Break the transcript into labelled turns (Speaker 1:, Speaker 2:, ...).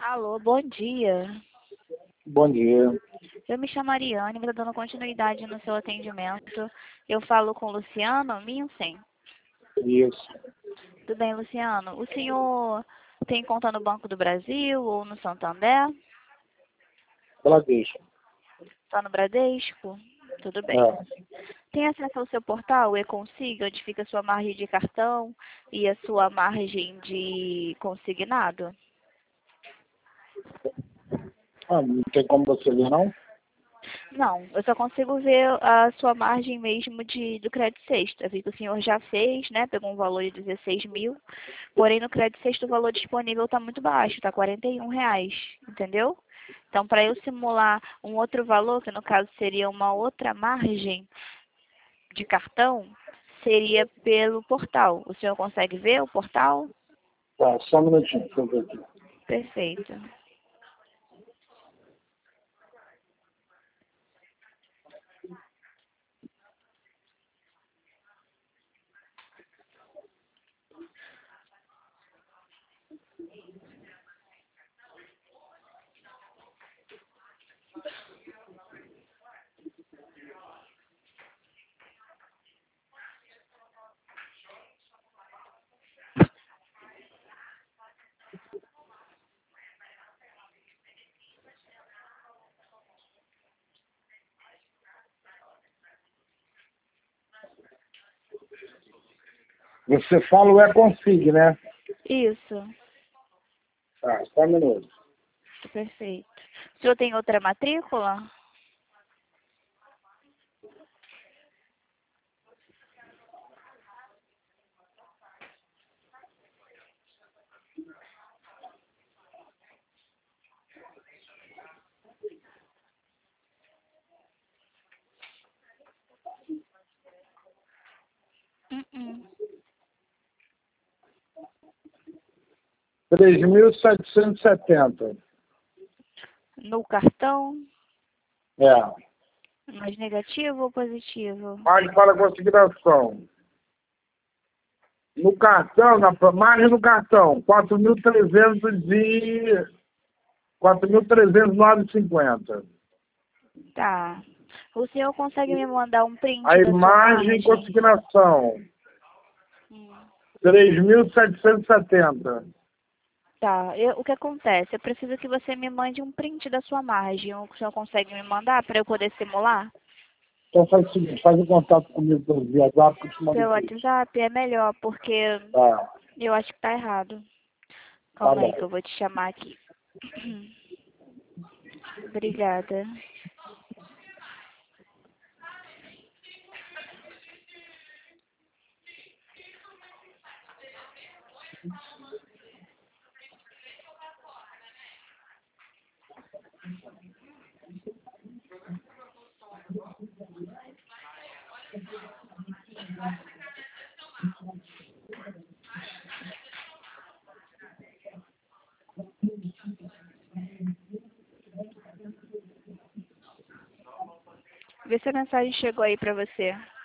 Speaker 1: Alô, bom dia.
Speaker 2: Bom dia.
Speaker 1: Eu me chamo Ariane, vou dando continuidade no seu atendimento. Eu falo com o Luciano Minsen.
Speaker 2: Isso.
Speaker 1: Tudo bem, Luciano? O senhor tem conta no Banco do Brasil ou no Santander?
Speaker 2: Ela deixa.
Speaker 1: Só no Bradesco? Tudo bem.
Speaker 2: É.
Speaker 1: Tem acesso ao seu portal, o E-Consiga, onde fica a sua margem de cartão e a sua margem de consignado?
Speaker 2: Não tem como você ver, não?
Speaker 1: Não, eu só consigo ver a sua margem mesmo do crédito sexto. Eu vi que o senhor já fez, né? Pegou um valor de 16 mil. Porém, no crédito sexto o valor disponível está muito baixo, está R$ 41, entendeu? Então, para eu simular um outro valor, que no caso seria uma outra margem de cartão, seria pelo portal. O senhor consegue ver o portal?
Speaker 2: Tá, só um minutinho, deixa eu ver aqui.
Speaker 1: Perfeito.
Speaker 2: Você fala o E-Config, né?
Speaker 1: Isso.
Speaker 2: Tá, só um minuto.
Speaker 1: Perfeito. O senhor tem outra matrícula? Uh-uh.
Speaker 2: 3.770.
Speaker 1: No cartão?
Speaker 2: É.
Speaker 1: Mais negativo ou positivo?
Speaker 2: Margem para consignação. No cartão, na margem do cartão, 4.309,50.
Speaker 1: Tá. O senhor consegue me mandar um print
Speaker 2: A
Speaker 1: da sua
Speaker 2: imagem
Speaker 1: margem?
Speaker 2: consignação,
Speaker 1: Hum.
Speaker 2: 3.770.
Speaker 1: Tá. O que acontece? Eu preciso que você me mande um print da sua margem. O senhor consegue me mandar para eu poder simular?
Speaker 2: Então faz o seguinte, faz um contato comigo pelo via WhatsApp que eu te mando
Speaker 1: Pelo
Speaker 2: tudo.
Speaker 1: WhatsApp é melhor, porque
Speaker 2: Tá,
Speaker 1: eu acho que tá errado.
Speaker 2: tá
Speaker 1: Calma aí que
Speaker 2: bom.
Speaker 1: eu vou te chamar aqui. Obrigada. Vê se a mensagem chegou aí pra você.